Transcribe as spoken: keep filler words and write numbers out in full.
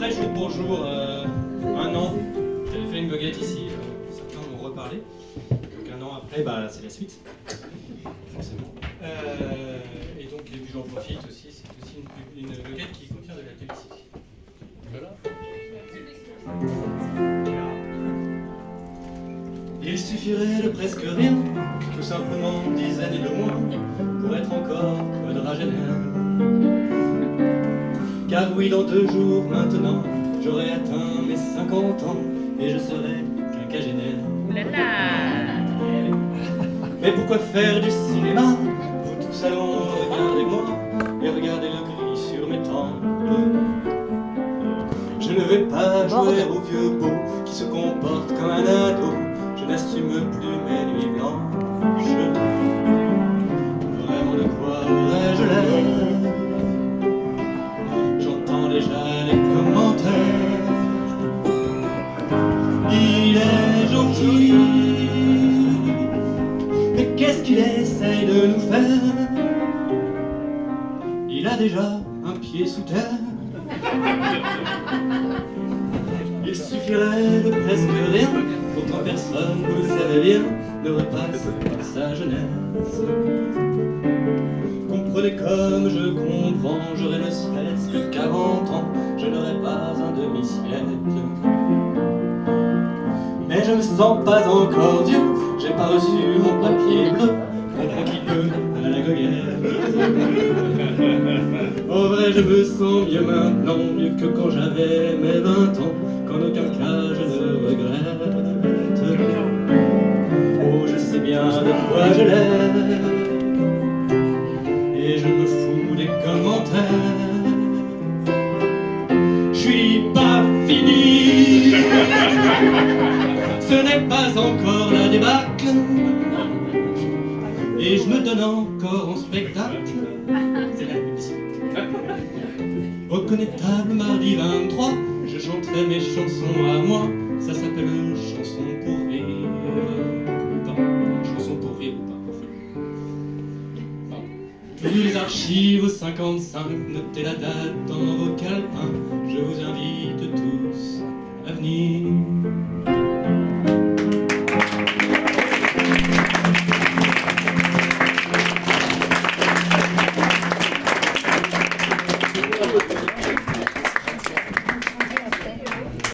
après, jour pour jour, euh, un an, j'avais fait une goguette ici, euh, certains m'ont reparlé. Donc un an après, bah, c'est la suite, forcément. Euh, et donc, et puis j'en profite aussi, c'est aussi une, une goguette qui contient de la dulcie. Voilà. Il suffirait de presque rien, tout simplement dix années de moins, pour être encore quadragénaire. Car oui, dans deux jours maintenant, j'aurai atteint mes cinquante ans et je serai quinquagénaire. Mais pourquoi faire du cinéma? Vous tous allons, regardez-moi et regardez le gris sur mes tempes. Je ne vais pas jouer au vieux beau qui se comporte comme un ado. Je n'assume plus mes nuits blanches. Vraiment, de quoi aurais-je l'air? J'entends déjà les commentaires. Il est gentil, mais qu'est-ce qu'il essaye de nous faire? Il a déjà un pied sous terre. Il suffirait de presque rien, pourtant personne, vous le savez bien, ne repasse par sa jeunesse. Comprenez comme je comprends, j'aurai ne serait-ce que quarante ans, je n'aurai pas un demi-siècle. Mais je me sens pas encore vieux, j'ai pas reçu mon papier bleu, comprends qu'il peut à la goguette. En vrai, je me sens mieux maintenant, mieux que quand j'avais mes vingt ans, qu'en aucun cas je ne regrette. Oh, je sais bien de quoi je l'aime, et je me fous des commentaires. Je suis pas fini, ce n'est pas encore la débâcle, et je me donne encore en spectacle. C'est la publicité. Reconnaissable mardi vingt-trois, je chanterai mes chansons à moi. Ça s'appelle une chanson pour rire. Ou pas, chanson pour rire ou pas. Tous les archives au cinquante-cinq, notez la date dans vos calepins. Je vous invite tous à venir.